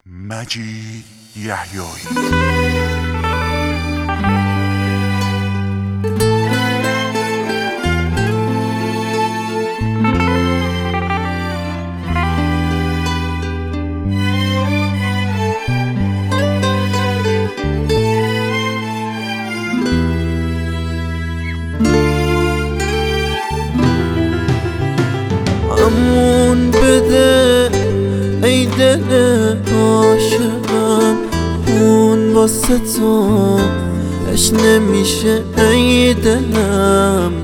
مجید یحیایی. امون بده ای دل عاشقم، خون واسه تو اش نمیشه ای دلم،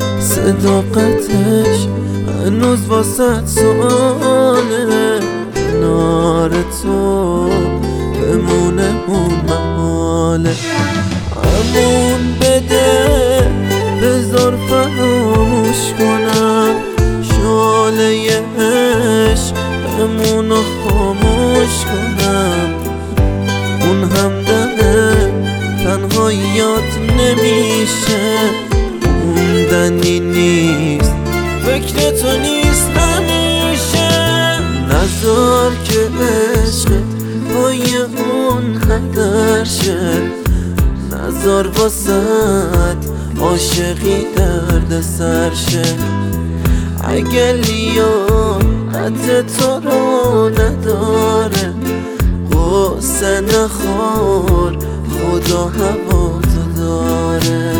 صداقتش هنوز واسه سؤاله، کنار تو بمونه اون محاله. امون بده بذار فراموش کنم، شعله عشق بمونو خاموش کنم، اون همدمه تنهاییات نمیشه، موندنی نیست فکر تو نیست همیشه. نذار که عشقت پای اون هدر شه، نذار واسد عاشقی درد سر شه. اگه لیاقت تو رو نداره غصه نخور، خدا هوا تو داره.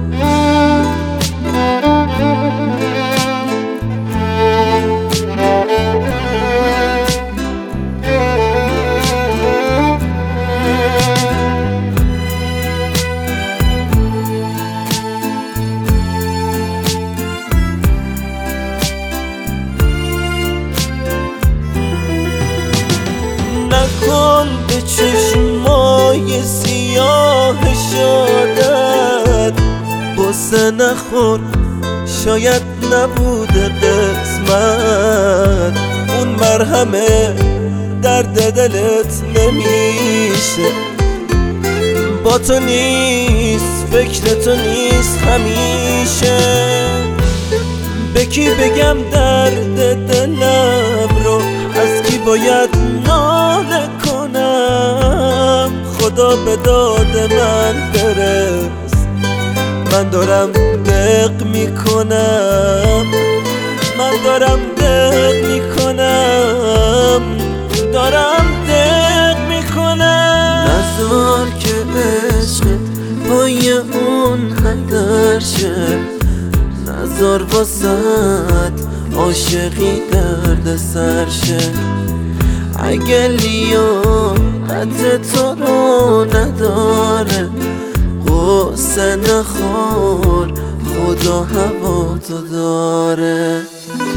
نکن به چشمای سیاه شادت غصه نخور، شاید نبوده قسمت، اون مرهمه درد دلت نمیشه، با تو نیست فکر تو نیست همیشه. به کی بگم درد دلم رو، از کی باید ناله کنم، خدا به داد من برس، من دارم دق میکنم، من دارم دق میکنم، دارم دق میکنم. نذار که عشقت پای اون هدر شه، نذار واسد عاشقی درد سر شه. اگه لیاقت تو رو نداره غصه نخور، خدا هوا تو داره.